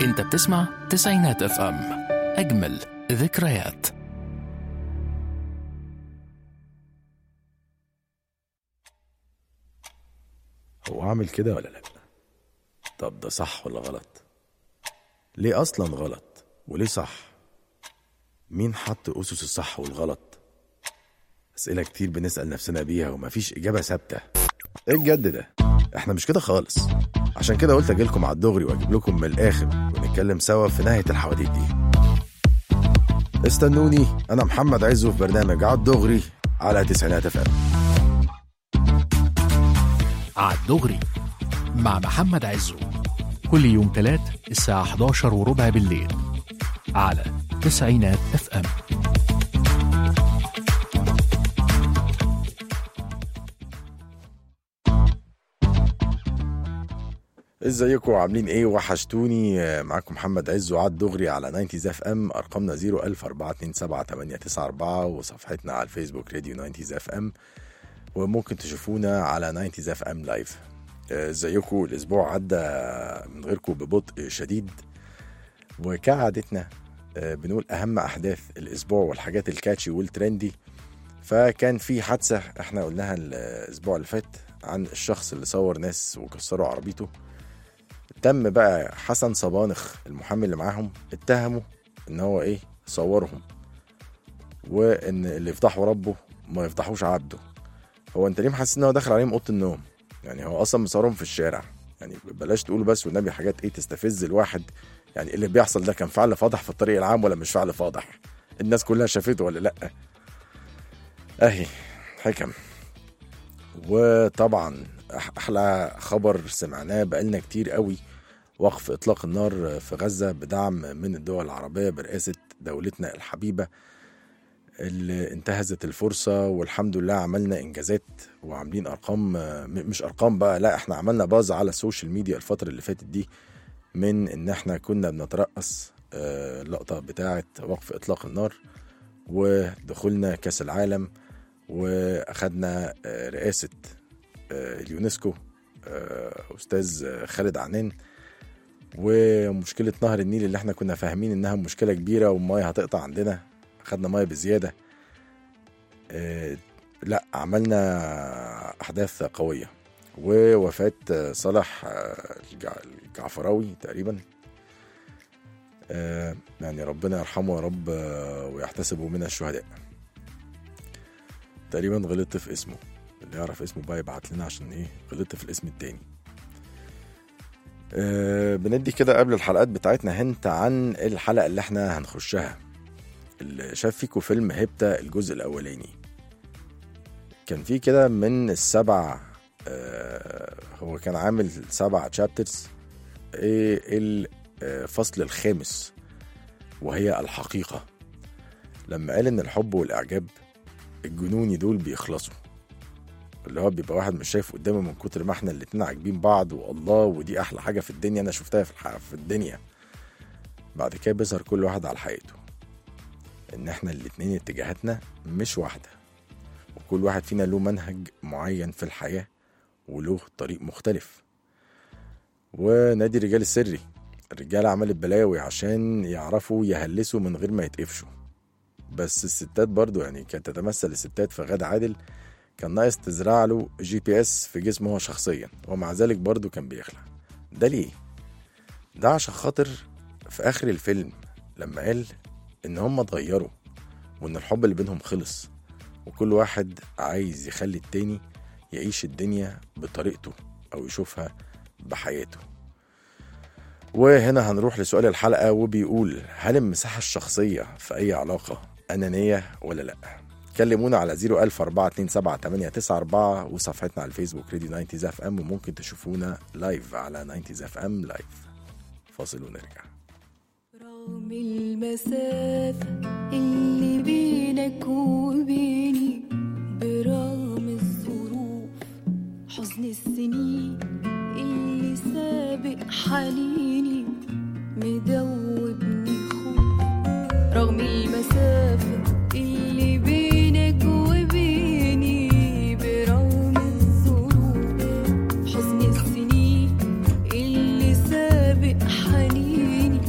انت بتسمع تسعينات اف ام، اجمل ذكريات. هو عامل كده ولا لا؟ طب ده صح ولا غلط؟ ليه اصلا غلط وليه صح؟ مين حط اسس الصح والغلط؟ اسئله كتير بنسال نفسنا بيها ومفيش اجابه ثابته. ايه الجد ده؟ احنا مش كده خالص. عشان كده قلت اجيلكم على الدغري واجيب لكم من الاخر ونتكلم سوا في نهايه الحواديت دي. استنوني، انا محمد عزو في برنامج على الدغري على تسعينات اف ام. على الدغري مع محمد عزو، كل يوم 3 الساعة 11:15 بالليل على تسعينات اف ام. ازيكم عاملين ايه؟ وحشتوني. معاكم محمد عزو على الدغري على 90 اف ام. ارقامنا 014278894 وصفحتنا على الفيسبوك راديو 90 اف ام، وممكن تشوفونا على 90 اف ام لايف. ازيكم؟ الاسبوع عدى من غيركم ببطء شديد، وكعادتنا بنقول اهم احداث الاسبوع والحاجات الكاتشي والترندي. فكان في حادثة احنا قلناها الاسبوع اللي فات عن الشخص اللي صور ناس وكسروا عربيته. تم بقى حسن صبانخ المحامي اللي معاهم اتهموا ان هو صورهم، وان اللي يفضحوا ربه ما يفضحوش عبده. هو انت ليه محسس ان هو داخل عليهم اوضه النوم؟ يعني هو اصلا مصورهم في الشارع. يعني بلاش تقولوا بس والنبي حاجات تستفز الواحد. يعني اللي بيحصل ده كان فعل فاضح في الطريق العام ولا مش فعل فاضح؟ الناس كلها شافته ولا لا؟ اهي حكم. وطبعا احلى خبر سمعناه بقالنا كتير قوي، وقف اطلاق النار في غزة بدعم من الدول العربية برئاسة دولتنا الحبيبة اللي انتهزت الفرصة. والحمد لله عملنا انجازات وعاملين ارقام، مش ارقام بقى، لا احنا عملنا باز على السوشيال ميديا الفترة اللي فاتت دي، من ان احنا كنا بنترأس اللقطة بتاعة وقف اطلاق النار ودخولنا كاس العالم، واخدنا رئاسة اليونسكو أستاذ خالد عنان. ومشكلة نهر النيل اللي احنا كنا فاهمين انها مشكلة كبيرة والمياه هتقطع عندنا، خدنا مياه بزيادة. لا عملنا أحداث قوية. ووفاة صالح الجعفراوي تقريبا، يعني ربنا يرحمه يا رب ويحتسبه من الشهداء. تقريبا غلطت في اسمه، اللي يعرف اسمه بقى يبعت لنا عشان غلطت في الاسم التاني. بندي كده قبل الحلقات بتاعتنا هنت عن الحلقة اللي احنا هنخشها. اللي شاف فيكو فيلم هيبتا الجزء الأولاني، كان فيه كده من السبع، هو كان عامل 7 تشابترز. الفصل الخامس وهي الحقيقة، لما قال ان الحب والإعجاب الجنوني دول بيخلصوا، اللي هو بيبقى واحد مش شايف قدامه من كتر ما احنا الاتنين عاجبين بعض، والله ودي احلى حاجة في الدنيا انا شفتها في الدنيا. بعد كده بيظهر كل واحد على حقيقته، ان احنا الاتنين اتجاهاتنا مش واحدة، وكل واحد فينا له منهج معين في الحياة وله طريق مختلف. ونادي الرجال السري، الرجال عملت بلاوي عشان يعرفوا يهلسوا من غير ما يتقفشوا. بس الستات برضو يعني كانت تتمثل الستات في غادة عادل، كان ناقص تزرع له GPS في جسمه هو شخصيا، ومع ذلك برضو كان بيخلع. ده ليه؟ ده عشان خاطر في آخر الفيلم لما قال إن هم اتغيروا وإن الحب اللي بينهم خلص، وكل واحد عايز يخلي التاني يعيش الدنيا بطريقته أو يشوفها بحياته. وهنا هنروح لسؤال الحلقة، وبيقول: هل المساحة الشخصية في أي علاقة أنانية ولا لأ؟ كلمونا على 014278894 وصفحتنا على الفيسبوك راديو 90 اف ام، وممكن تشوفونا لايف على 90 اف ام لايف. فاصل ونرجع. رغم المسافة اللي بينك وبيني، برغم الظروف حزن السنين اللي سابق حنيني، مدوبني خوف. رغم المسافة اللي بينك وبيني، برغم الظروف حزن السنين اللي سابق حنيني،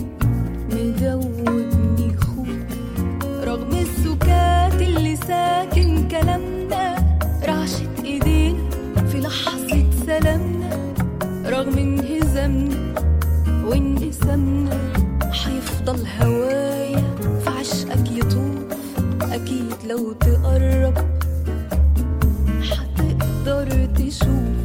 رغم انهزمنا وانقسمنا حيفضل هوايا في عشقك يطوف. أكيد لو تقرب حتقدر تشوف.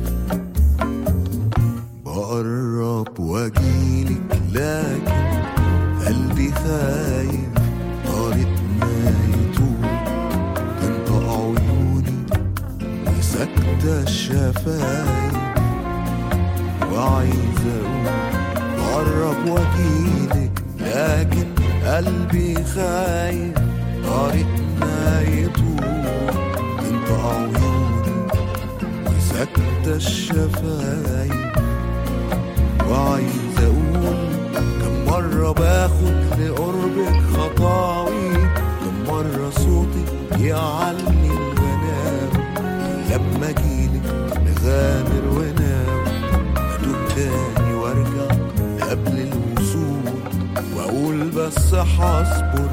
بقرب واجيلك لكن قلبي خايف طريقنا يطول. تنطق عيوني وسكتة الشفايف وعايز اقول بقرب واجيلك لكن قلبي خايف طريقنا يطول. تنطق عيوني وسكتة الشفايف وعايز اقول كم مرة باخد لقربك خطاوي. كم مرة صوتي يعلي الغناوي لما اجيلك نغامر وناوي. اتوب تاني وارجع قبل الوصول واقول بس هصبر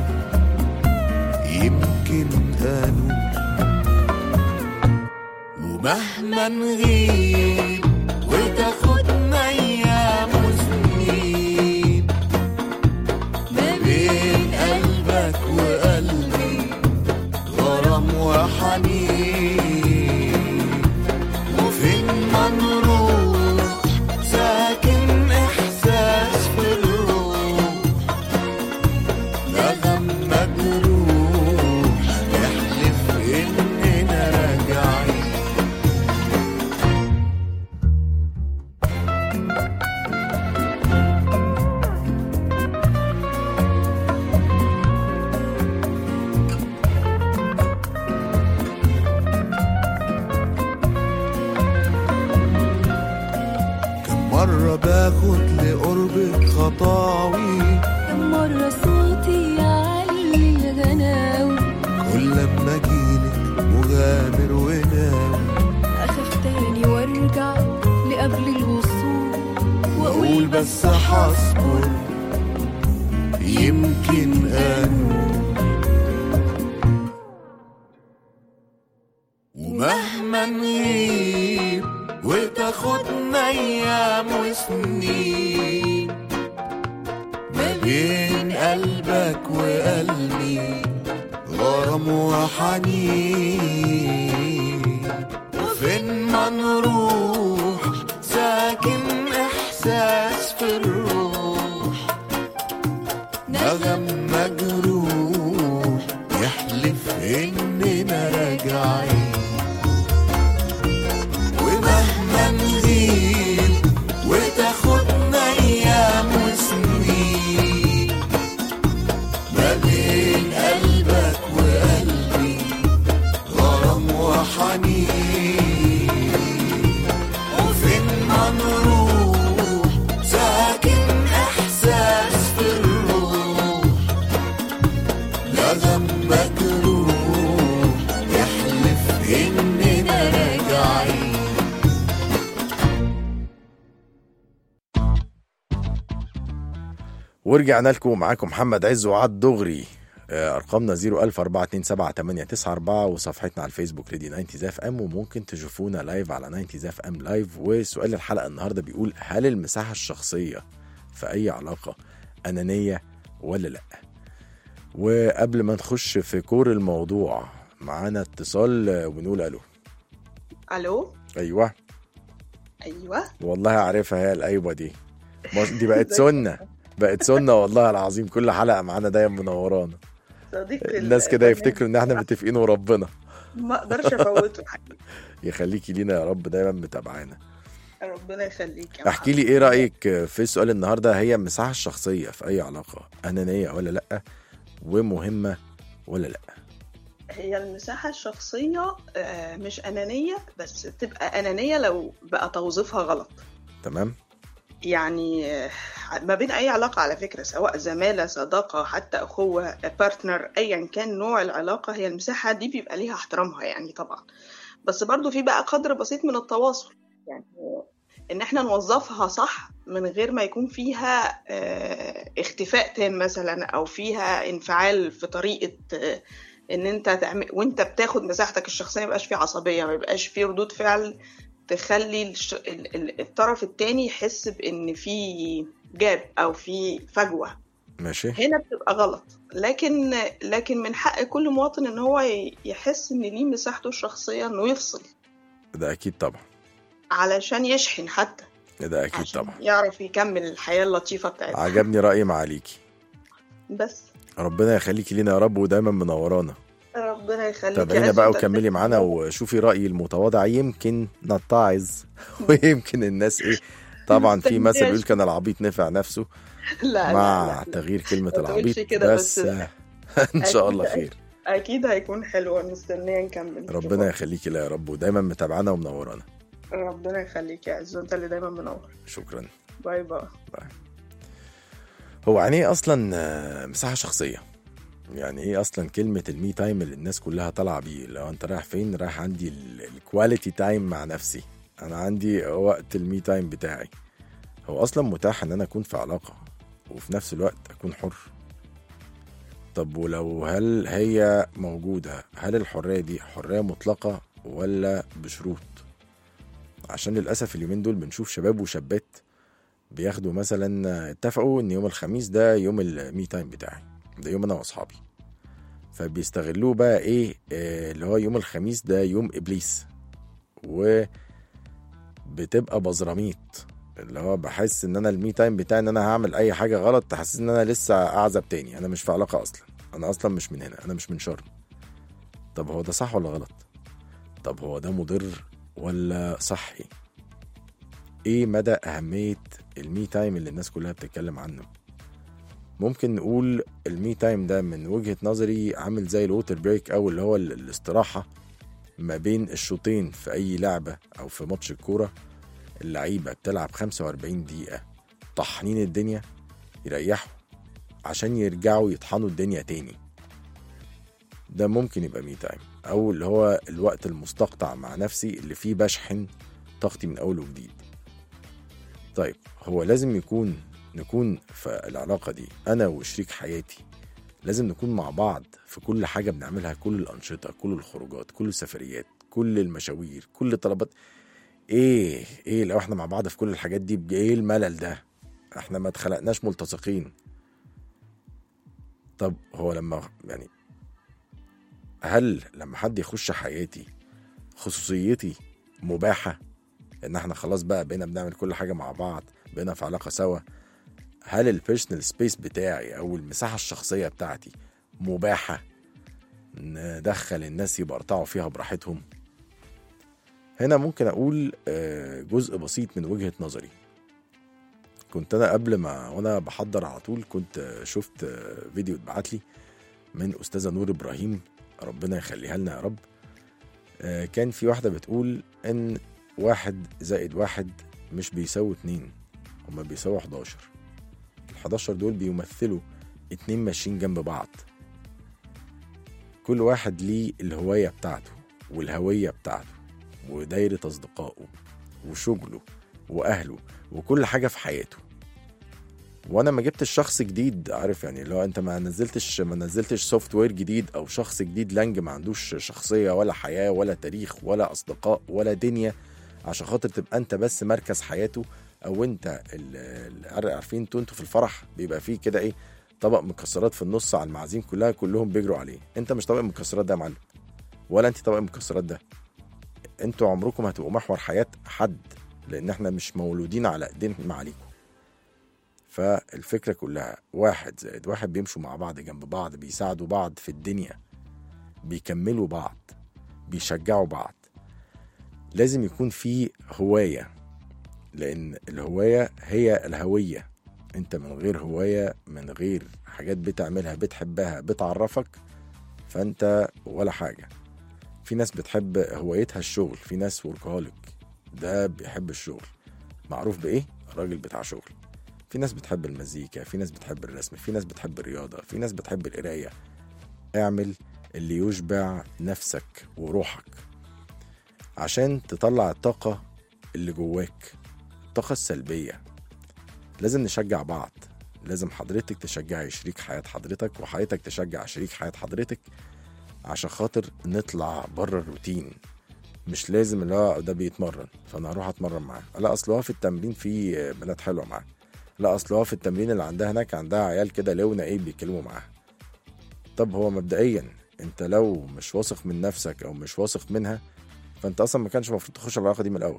يمكن انول. ومهما نغيب وتاخدنا ايام وسنين ما بين قلبك وقلبي غرام وحنين. وفين ما نروح ساكن احساس في الروح نغم مجروح يحلف اننا راجعين. مرة باخد لقربك خطاوي. كم مرة صوتي يعلي الغناوي كل لما اجيلك مغامر وناوي. أخاف تاني وارجع لقبل الوصول واقول بس هصبر يمكن انول. ومهما نغيب وتاخدنا ايام وسنين ما بين قلبك وقلبي غرام وحنين. وفين ما نروح ساكن احساس في الروح نغم مجروح يحلف اننا راجعين. ومهما نغيب وتاخدنا ايام وسنين ما بين قلبك وقلبي غرام وحنين. وفين ما نروح ساكن احساس في الروح نغم مجروح يحلف اننا راجعين. ورجعنا لكم معاكم محمد عز وعد دغري. ارقامنا 004278994 وصفحتنا على الفيسبوك راديو 90 اف ام، وممكن تشوفونا لايف على 90 اف ام لايف. وسؤال الحلقه النهارده بيقول هل المساحه الشخصيه في اي علاقه انانيه ولا لا؟ وقبل ما نخش في كور الموضوع معانا اتصال ونقول الو. الو. ايوه والله عارفها هي الايوه دي بقت سنه والله العظيم. كل حلقه معانا دايما منورانا. الناس كده يفتكروا ان احنا متفقين وربنا ما اقدرش افوته حقيقي. يخليكي لينا يا رب دايما متابعانا. ربنا يخليك. احكي لي ايه رايك في سؤال النهارده، هي المساحه الشخصيه في اي علاقه انانيه ولا لا، ومهمه ولا لا؟ هي المساحة الشخصية مش أنانية، بس تبقى أنانية لو بقى توظيفها غلط. تمام. يعني ما بين أي علاقة على فكرة، سواء زمالة صداقة حتى أخوة بارتنر، أيا كان نوع العلاقة، هي المساحة دي بيبقى ليها احترامها يعني طبعا. بس برضو في بقى قدر بسيط من التواصل، يعني إن احنا نوظفها صح من غير ما يكون فيها اختفاء تام مثلا، أو فيها انفعال في طريقة ان انت تعمل وانت بتاخد مساحتك الشخصيه. ما يبقاش في عصبيه، ما يبقاش في ردود فعل تخلي الطرف التاني يحس بان في جاب او في فجوة، ماشي. هنا بتبقى غلط. لكن من حق كل مواطن ان هو يحس ان ليه مساحته الشخصية انه يفصل، ده اكيد طبعا، علشان يشحن حتى، ده اكيد عشان طبعا. يعرف يكمل الحياة اللطيفة بتاعتها. عجبني رأي معاليكي، بس ربنا يخليكي لينا يا رب ودايما منورانا. ربنا يخليك. تابعينا بقى وكملي معانا وشوفي رأيي المتواضع، يمكن نتعظ ويمكن الناس ايه. طبعا في مثل بيقول كان العبيط نفع نفسه، لا مع لا لا. تغيير كلمة ما تقولش العبيط كده بس بس. ان شاء الله خير. اكيد هيكون حلو، مستنيه نكمل. ربنا يخليكي لا يا رب ودايما متابعانا ومنورانا. ربنا يخليك يا عزو، انت اللي دايما منور. شكرا. باي باي. هو يعني ايه اصلا مساحة شخصية؟ يعني ايه اصلا كلمة المي تايم اللي الناس كلها طالعة بيه؟ لو انت رايح فين؟ رايح عندي الكواليتي تايم مع نفسي، انا عندي وقت المي تايم بتاعي. هو اصلا متاح ان انا اكون في علاقة وفي نفس الوقت اكون حر؟ طب ولو هل هي موجودة، هل الحرية دي حرية مطلقة ولا بشروط؟ عشان للأسف اليومين دول بنشوف شباب وشابات بياخدوا مثلا اتفقوا ان يوم الخميس ده يوم المي تايم بتاعي، ده يوم انا واصحابي، فبيستغلوه بقى ايه اللي هو يوم الخميس ده يوم ابليس، وبتبقى بزراميط اللي هو بحس ان انا المي تايم بتاعي ان انا هعمل اي حاجه غلط تحسس ان انا لسه اعزب تاني، انا مش في علاقه اصلا، انا اصلا مش من هنا، انا مش من شرم. طب هو ده صح ولا غلط؟ طب هو ده مضر ولا صحي؟ ايه مدى اهميه المي تايم اللي الناس كلها بتتكلم عنه؟ ممكن نقول المي تايم ده من وجهة نظري عامل زي الووتر بريك، او اللي هو الاستراحة ما بين الشوطين في اي لعبة او في ماتش الكورة. اللعيبة بتلعب 45 دقيقة طحنين الدنيا، يريحوا عشان يرجعوا يطحنوا الدنيا تاني. ده ممكن يبقى مي تايم، او اللي هو الوقت المستقطع مع نفسي اللي فيه بشحن طاقتي من اول وجديد. طيب هو لازم نكون في العلاقة دي أنا وشريك حياتي، لازم نكون مع بعض في كل حاجة بنعملها، كل الأنشطة، كل الخروجات، كل السفريات، كل المشاوير، كل الطلبات. إيه لو إحنا مع بعض في كل الحاجات دي، إيه الملل ده؟ إحنا ما اتخلقناش ملتصقين. طب هو هل لما حد يخش حياتي خصوصيتي مباحة؟ إن إحنا خلاص بقى بقينا بنعمل كل حاجة مع بعض، بقينا في علاقة سوا، هل البيرسونال سبيس بتاعي او المساحة الشخصية بتاعتي مباحة ندخل الناس يبقرطعوا فيها براحتهم؟ هنا ممكن اقول جزء بسيط من وجهة نظري. كنت انا قبل ما وانا بحضر على طول كنت شفت فيديو اتبعت لي من استاذة نور ابراهيم، ربنا يخليها لنا يا رب. كان في واحدة بتقول ان 1 زائد 1 مش بيساوي 2، هما بيساوي 11. 11 دول بيمثلوا 2 ماشيين جنب بعض، كل واحد ليه الهواية بتاعته والهوية بتاعته ودايرة أصدقائه وشغله وأهله وكل حاجة في حياته. وأنا ما جبتش شخص جديد، عارف يعني لو أنت ما نزلتش سوفت وير جديد أو شخص جديد لانج ما عندوش شخصية ولا حياة ولا تاريخ ولا أصدقاء ولا دنيا عشان خاطر تبقى أنت بس مركز حياته. او انت عارفين انتوا في الفرح بيبقى فيه كده ايه طبق مكسرات في النص على المعازيم كلهم بيجروا عليه، انت مش طبق المكسرات ده يا معلم، ولا انت طبق المكسرات ده. انتوا عمركم هتبقوا محور حياة حد، لان احنا مش مولودين على ايدين معاليكم. فالفكرة كلها 1 زائد 1 بيمشوا مع بعض جنب بعض، بيساعدوا بعض في الدنيا، بيكملوا بعض، بيشجعوا بعض. لازم يكون في هواية، لأن الهواية هي الهوية. أنت من غير هواية، من غير حاجات بتعملها بتحبها بتعرفك، فأنت ولا حاجة. في ناس بتحب هوايتها الشغل، في ناس وركهوليك، ده بيحب الشغل، معروف بإيه؟ راجل بتاع شغل. في ناس بتحب المزيكا، في ناس بتحب الرسم، في ناس بتحب الرياضة، في ناس بتحب القراية. اعمل اللي يشبع نفسك وروحك عشان تطلع الطاقة اللي جواك، الطاقة السلبية. لازم نشجع بعض، لازم حضرتك تشجعي شريك حياة حضرتك وحياتك تشجع شريك حياة حضرتك عشان خاطر نطلع بره الروتين، مش لازم اللي هو ده بيتمرن فانا هروح اتمرن معاه، لا اصل هو في التمرين في بنات حلوه معاه، لا اصل هو في التمرين اللي عندها هناك عندها عيال كده لونه ايه بيتكلموا معاها. طب هو مبدئيا انت لو مش واثق من نفسك او مش واثق منها فانت اصلا ما كانش المفروض تخش العلاقه دي من الاول.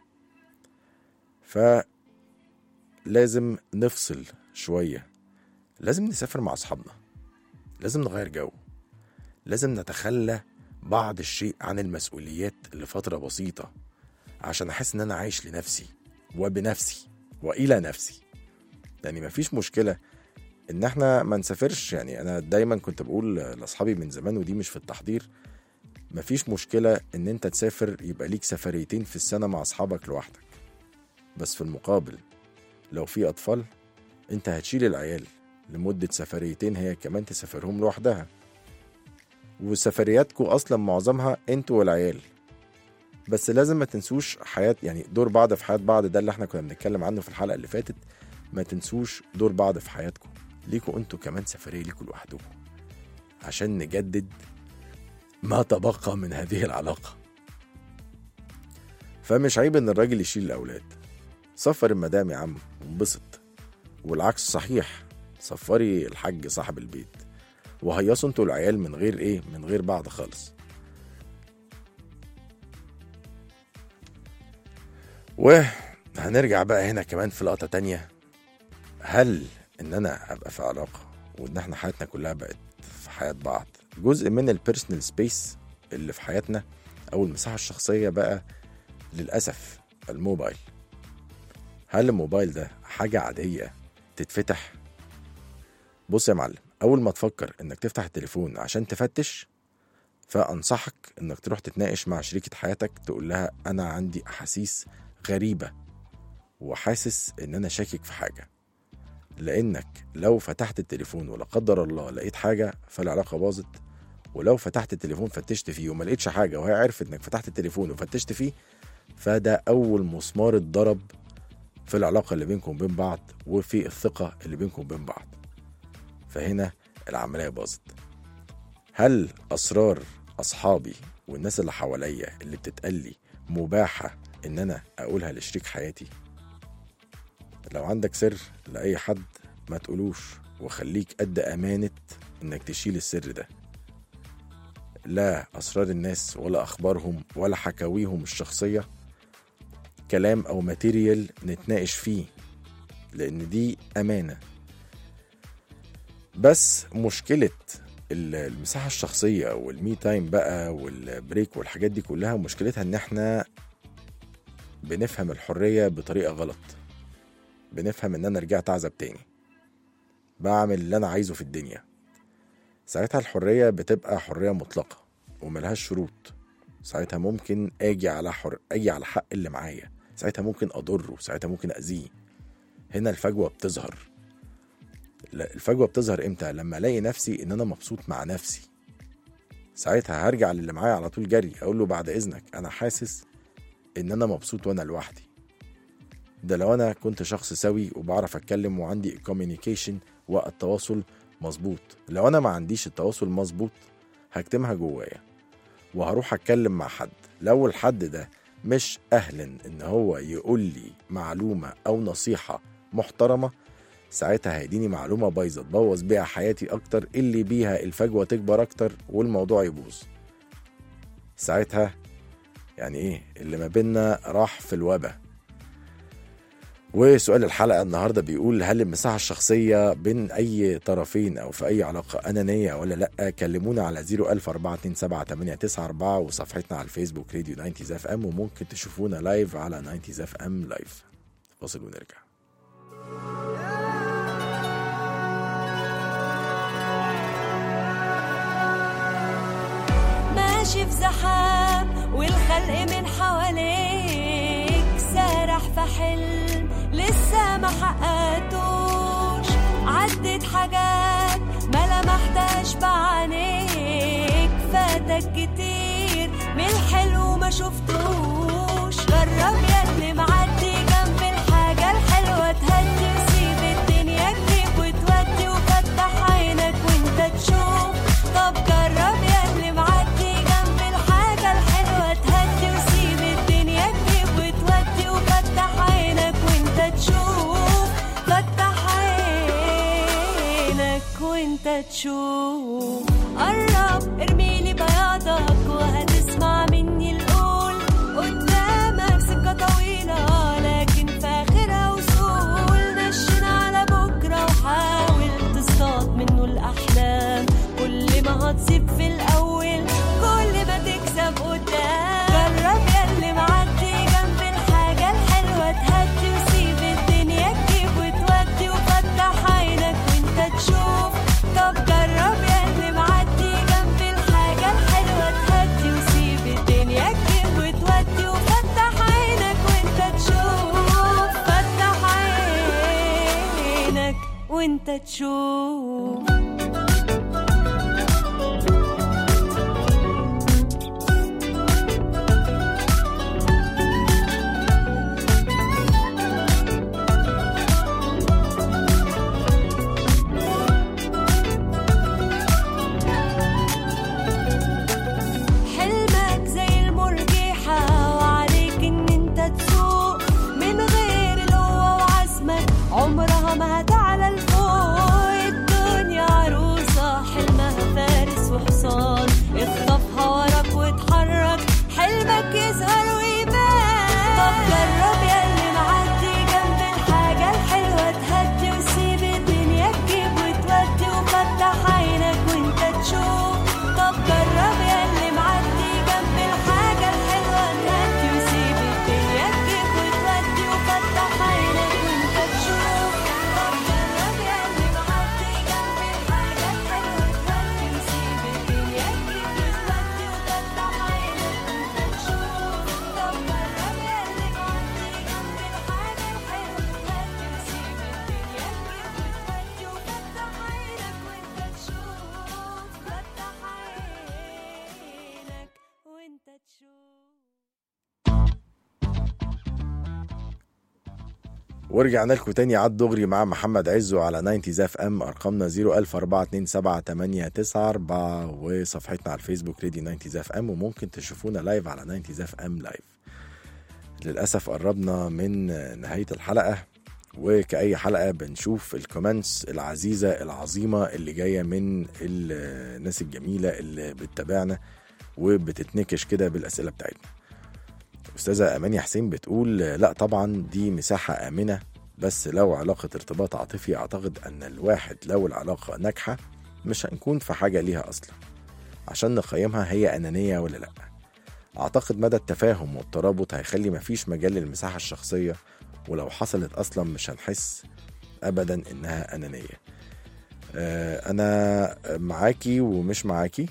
فلازم نفصل شويه، لازم نسافر مع اصحابنا، لازم نغير جو، لازم نتخلى بعض الشيء عن المسؤوليات لفتره بسيطه عشان احس ان انا عايش لنفسي وبنفسي والى نفسي. يعني مفيش مشكله ان احنا ما نسافرش، يعني انا دايما كنت بقول لاصحابي من زمان ودي مش في التحضير، مفيش مشكله ان انت تسافر يبقى ليك سفريتين في السنه مع اصحابك لوحدك، بس في المقابل لو في اطفال انت هتشيل العيال لمده سفريتين هي كمان تسافرهم لوحدها، وسفرياتكم اصلا معظمها انتوا والعيال. بس لازم ما تنسوش حياه، يعني دور بعض في حياه بعض، ده اللي احنا كنا بنتكلم عنه في الحلقه اللي فاتت. ما تنسوش دور بعض في حياتكم، ليكوا انتوا كمان سفريه ليكوا لوحدكم عشان نجدد ما تبقى من هذه العلاقه. فمش عيب ان الراجل يشيل الاولاد، سفر المدام يا عم وانبسط، والعكس صحيح، سفري الحاج صاحب البيت وهيصوا انتوا العيال من غير ايه، من غير بعض خالص. وهنرجع بقى هنا كمان في لقطة تانية، هل ان انا ابقى في علاقة وان احنا حياتنا كلها بقت في حياة بعض جزء من البيرسونال سبيس اللي في حياتنا او المساحة الشخصية بقى للأسف الموبايل؟ هل الموبايل ده حاجة عادية تتفتح؟ بص يا معلم، اول ما تفكر انك تفتح التليفون عشان تفتش فانصحك انك تروح تتناقش مع شريكة حياتك، تقول لها انا عندي احاسيس غريبة وحاسس ان انا شاكك في حاجة، لانك لو فتحت التليفون ولا قدر الله لقيت حاجة فالعلاقة باظت، ولو فتحت التليفون فتشت فيه وما لقيتش حاجة وهي عرفت انك فتحت التليفون وفتشت فيه فده اول مسمار اتضرب في العلاقة اللي بينكم وبين بعض وفي الثقة اللي بينكم وبين بعض، فهنا العملية باظت. هل أسرار أصحابي والناس اللي حواليا اللي بتتقلي مباحة إن أنا أقولها لشريك حياتي؟ لو عندك سر لأي حد ما تقولوش، وخليك قد أمانة إنك تشيل السر ده. لا أسرار الناس ولا أخبارهم ولا حكاويهم الشخصية كلام أو ماتيريال نتناقش فيه، لأن دي أمانة. بس مشكلة المساحة الشخصية والمي تايم بقى والبريك والحاجات دي كلها مشكلتها ان احنا بنفهم الحرية بطريقة غلط، بنفهم ان انا رجعت اعزب تاني بعمل اللي انا عايزه في الدنيا. ساعتها الحرية بتبقى حرية مطلقة وملهاش شروط، ساعتها ممكن اجي على حق اللي معايا، ساعتها ممكن اضره، ساعتها ممكن اذيه. هنا الفجوة بتظهر. الفجوة بتظهر امتى؟ لما الاقي نفسي ان انا مبسوط مع نفسي، ساعتها هرجع للي معايا على طول جري اقول له بعد اذنك انا حاسس ان انا مبسوط وانا لوحدي. ده لو انا كنت شخص سوي وبعرف اتكلم وعندي كوميونيكيشن والتواصل مظبوط. لو انا ما عنديش التواصل مظبوط هكتمها جوايا وهروح اتكلم مع حد، لو الحد ده مش اهلا ان هو يقول لي معلومة او نصيحة محترمة ساعتها هيديني معلومة بايظة تبوظ بيها حياتي اكتر، اللي بيها الفجوة تكبر اكتر والموضوع يبوظ. ساعتها يعني ايه اللي ما بيننا راح في الوبا. وسؤال الحلقة النهاردة بيقول هل المساحة الشخصية بين اي طرفين او في اي علاقة انانية ولا لا؟ كلمونا على 014278994 وصفحتنا على الفيسبوك راديو 90s اف ام، وممكن تشوفونا لايف على 90s اف ام لايف. فاصل ونرجع. ماشي في زحام والخلق من حواليك، سارح في حلم لسه ما حققتوش، عدت حاجات ما لمحتهاش بعينيك، فاتك كتير من الحلو ما شفتوش. جرب ياللي معدي جنب الحاجة الحلوة تهدي، وسيب الدنيا تجيب وتودي، وفتح عينك وانت تشوف. طب جرب ياللي معدي جنب الحاجة الحلوة تهدي، وانت تشوف. قرب ارميلي بياضك وهتسمع مني القول. قدامك سكة طويلة لكن في آخرها وصول. نشن على بكرة وحاول تصطاد منه الأحلام. كل ما هتصيب في الأول كل ما تكسب قدام. جرب ياللي معدي جنب الحاجة الحلوة تهدي وسيب الدنيا تجيب وتودي وفتح عينك وانت تشوف. طب جرب ياللي معدي جنب الحاجة الحلوة تهدي وسيب الدنيا تجيب وتودي وفتح عينك وانت تشوف. فتح عينك وانت تشوف. عمرها ما هتعلى لفوق. الدنيا عروسة حلمها فارس وحصان. اخطفها وراك واتحرك حلمك يظهر ويبان. طب جرب ياللي معدي جنب الحاجة الحلوة تهدي وسيب الدنيا تجيب وتودي وفتح عينك وانت تشوف. طب جرب ياللي معدي جنب الحاجة الحلوة تهدي وسيب الدنيا تجيب وتودي وفتح عينك وانت تشوف. ورجعنا لكم تاني على الدغري مع محمد عزو على 90 اف ام. ارقامنا 004278994 وصفحتنا على الفيسبوك راديو 90 اف ام. وممكن تشوفونا لايف على 90 اف ام لايف. للاسف قربنا من نهايه الحلقه، وكأي حلقه بنشوف الكومنتس العزيزه العظيمه اللي جايه من الناس الجميله اللي بتتابعنا وبتتنكش كده بالاسئله بتاعتنا. أستاذة أماني حسين بتقول لا طبعا دي مساحة آمنة، بس لو علاقة ارتباط عاطفي أعتقد أن الواحد لو العلاقة ناجحة مش هنكون في حاجة ليها أصلا عشان نقيمها هي أنانية ولا لأ. أعتقد مدى التفاهم والترابط هيخلي مفيش مجال للمساحة الشخصية، ولو حصلت أصلا مش هنحس أبدا إنها أنانية. أنا معاكي ومش معاكي،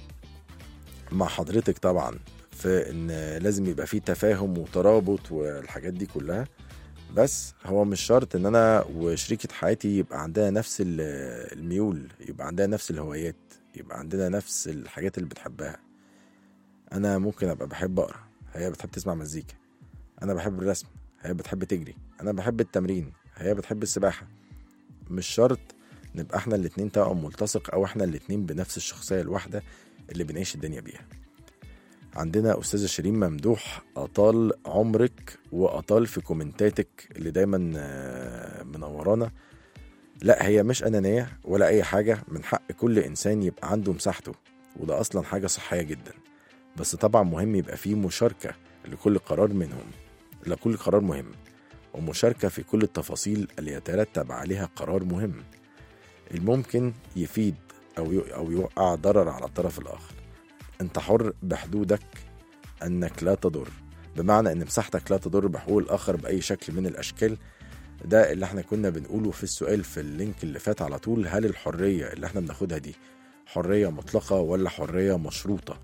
مع حضرتك طبعا في ان لازم يبقى فيه تفاهم وترابط والحاجات دي كلها، بس هو مش شرط ان انا وشريكة حياتي يبقى عندنا نفس الميول، يبقى عندنا نفس الهوايات، يبقى عندنا نفس الحاجات اللي بتحبها. انا ممكن ابقى بحب اقرا، هي بتحب تسمع مزيكا. انا بحب الرسم، هي بتحب تجري. انا بحب التمرين، هي بتحب السباحة. مش شرط نبقى احنا الاتنين توأم ملتصق او احنا الاتنين بنفس الشخصية الواحدة اللي بنعيش الدنيا بيها. عندنا أستاذة شيرين ممدوح، أطال عمرك وأطال في كومنتاتك اللي دايما منورانا. لا هي مش أنانية ولا أي حاجة، من حق كل إنسان يبقى عنده مساحته، وده أصلا حاجة صحية جدا. بس طبعا مهم يبقى فيه مشاركة لكل قرار منهم، لكل قرار مهم، ومشاركة في كل التفاصيل اللي يترتب عليها قرار مهم الممكن يفيد أو يوقع ضرر على الطرف الآخر. انت حر بحدودك انك لا تضر، بمعنى ان مساحتك لا تضر بحقوق الاخر باي شكل من الاشكال. ده اللي احنا كنا بنقوله في السؤال في اللينك اللي فات على طول. هل الحرية اللي احنا بناخدها دي حرية مطلقة ولا حرية مشروطة؟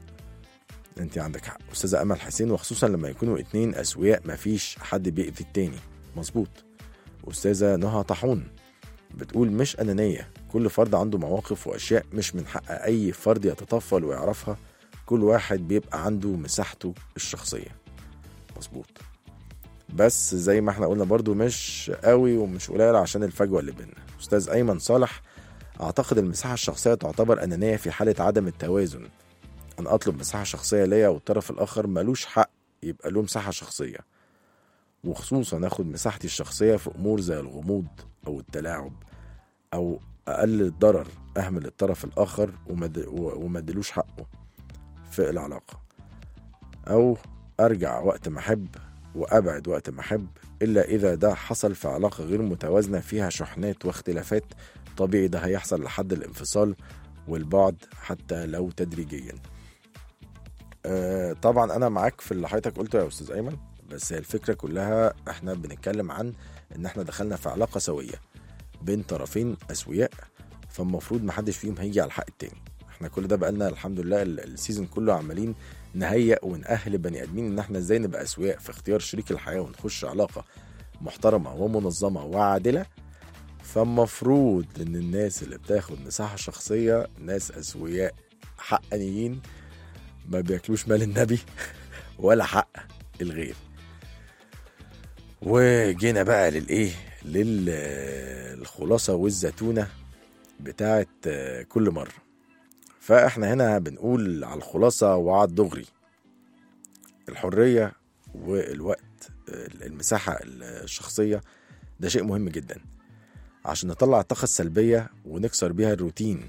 انت عندك حق أستاذة أمل حسين، وخصوصا لما يكونوا اتنين أسوياء مفيش حد بيأذي التاني. مظبوط. أستاذة نهى طاحون بتقول مش أنانية، كل فرد عنده مواقف وأشياء مش من حق أي فرد يتطفل ويعرفها. كل واحد بيبقى عنده مساحته الشخصية. مظبوط. بس زي ما احنا قلنا برضو مش قوي ومش قليل عشان الفجوة اللي بيننا. أستاذ أيمن صالح، أعتقد المساحة الشخصية تعتبر أنانية في حالة عدم التوازن. أنا أطلب مساحة شخصية ليا والطرف الآخر ملوش حق يبقى له مساحة شخصية، وخصوصا أخد مساحتي الشخصية في أمور زي الغموض أو التلاعب أو أقلل الضرر، أهمل الطرف الآخر وما ادلوش حقه في العلاقة، أو أرجع وقت ما أحب وأبعد وقت ما أحب، إلا إذا ده حصل في علاقة غير متوازنة فيها شحنات واختلافات. طبيعي ده هيحصل لحد الانفصال والبعد حتى لو تدريجيا. طبعا أنا معاك في اللي حضرتك قلته يا أستاذ أيمن، بس هي الفكرة كلها احنا بنتكلم عن ان احنا دخلنا في علاقة سوية بين طرفين أسوياء، فالمفروض محدش فيهم هيجي على الحق التاني. احنا كل ده بقالنا الحمد لله السيزون كله عمالين نهيئ ونأهل بني ادمين ان احنا ازاي نبقى أسوياء في اختيار شريك الحياة ونخش علاقة محترمة ومنظمة وعادلة. فالمفروض ان الناس اللي بتاخد مساحة شخصية ناس أسوياء حقانيين، ما بياكلوش مال النبي ولا حق الغير. وجينا بقى للخلاصة والزتونة بتاعت كل مرة. فاحنا هنا بنقول على الخلاصة وعلى الدغري: الحرية والوقت، المساحة الشخصية، ده شيء مهم جدا عشان نطلع الطاقة السلبية ونكسر بيها الروتين،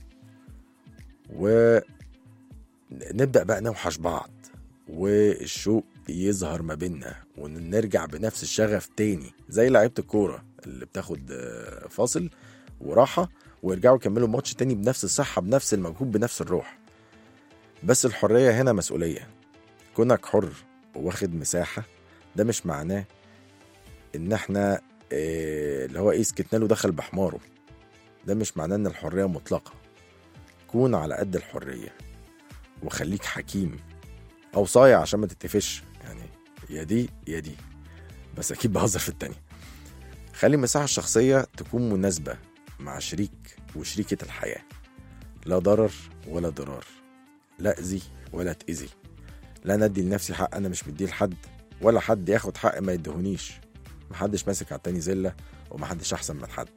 ونبدأ بقى نوحش بعض والشوق يظهر ما بيننا، ونرجع بنفس الشغف تاني زي لعيبة الكورة اللي بتاخد فاصل وراحة ويرجعوا يكملوا الماتش تاني بنفس الصحة بنفس المجهود بنفس الروح. بس الحرية هنا مسؤولية. كونك حر واخد مساحة ده مش معناه ان احنا اللي هو سكتنا له دخل بحماره. ده مش معناه ان الحرية مطلقة. كون على قد الحرية وخليك حكيم او صايع عشان ما تتفش، يعني يا دي يا دي، بس اكيد بهزر في التانية. خلي المساحة الشخصية تكون مناسبة مع شريك وشريكة الحياة، لا ضرر ولا ضرار، لا اذي ولا تأذي، لا ندي لنفسي حق انا مش مديه لحد، ولا حد ياخد حق ما يدهونيش. محدش ماسك على التاني زلة ومحدش احسن من حد.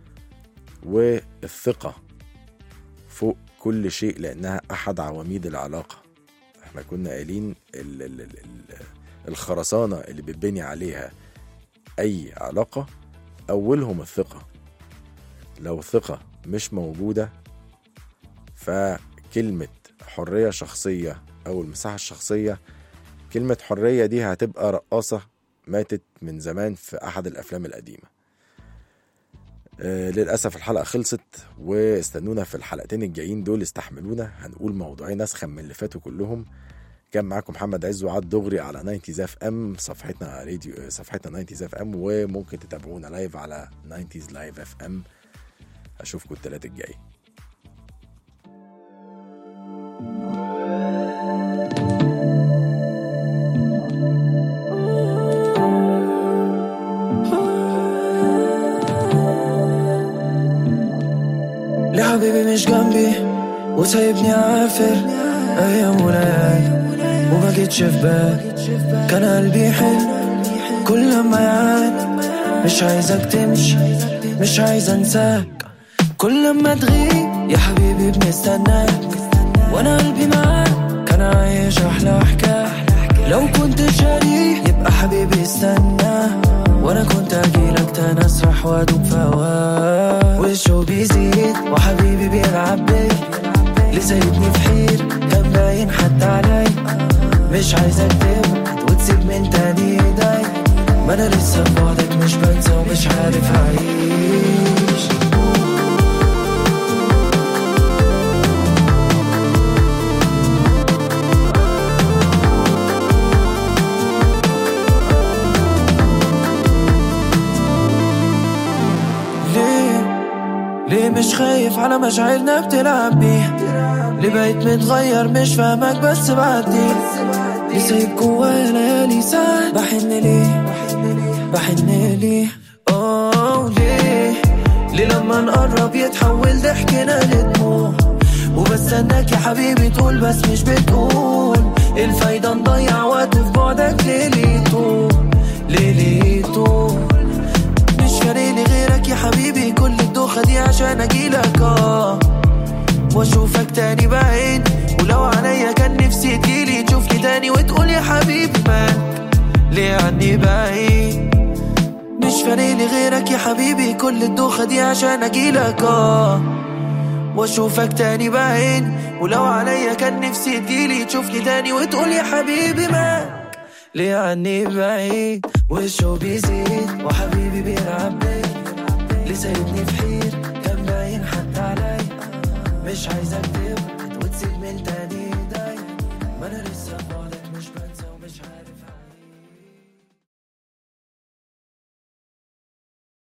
والثقة فوق كل شيء لانها احد عواميد العلاقة. احنا كنا قايلين الخرسانة اللي بتبني عليها اي علاقة اولهم الثقة. لو الثقة مش موجودة فكلمة حرية شخصية او المساحة الشخصية، كلمة حرية دي هتبقى رقاصة ماتت من زمان في احد الافلام القديمة. للأسف الحلقة خلصت، واستنونا في الحلقتين الجايين دول. استحملونا، هنقول موضوعين اسخن من اللي فاتوا كلهم. كان معاكم محمد عز وعد دغري على 90s FM، صفحتنا راديو، صفحتنا 90s FM، وممكن تتابعونا لايف على 90s Live FM. اشوفكم الثلاث الجاي. ليه حبيبي مش جنبي وسايبني عافر ايام وليالي وما جيتش في بالي؟ كان قلبي حلو كل ما يعاد، مش عايزك تمشي مش عايز انساك. كل ما تغيب يا حبيبي بنستناك، وانا قلبي معاك كان عايش احلى حكايه. لو كنت شاريه يبقى حبيبي استنى، وانا كنت اجيلك تاني اسرح وادوب في هواك. والشو بيزيد وحبيبي بيلعب بي، اللي سايبني في حير كان باين حتى علي. مش عايزك تبعد وتسيب من تاني ايدي، ما انا لسه في بعدك مش بنسى ومش عارف اعيش. ليه مش خايف على مشاعرنا بتلعب بيها؟ ليه بقيت متغير مش فاهمك بس بعدي؟ ليه سايب جوايا ليالي ساعات بحن ليه ليه لما نقرب يتحول ضحكنا لدموع؟ وبستناك يا حبيبي تقول بس مش بتقول. الفايدة نضيع وقت في بعدك ليه طول مش فارقلي غيرك يا حبيبي. كل الدوخة دي عشان اجيلك واشوفك تاني بعين. ولو عليا كان نفسي تجيلي تشوفني تاني وتقول يا حبيبي مالك ليه عني بعيد. مش فارقلي غيرك يا حبيبي، كل الدوخة دي عشان اجيلك واشوفك تاني بعيني، ولو عليا كان نفسي تجيلي تشوفني تاني وتقول يا حبيبي مالك ليه عني بعيد. والشو بيزيد وحبيبي بيلعب بيا، ليه سايبني في حير كان باين حتى عليا، مش عايزك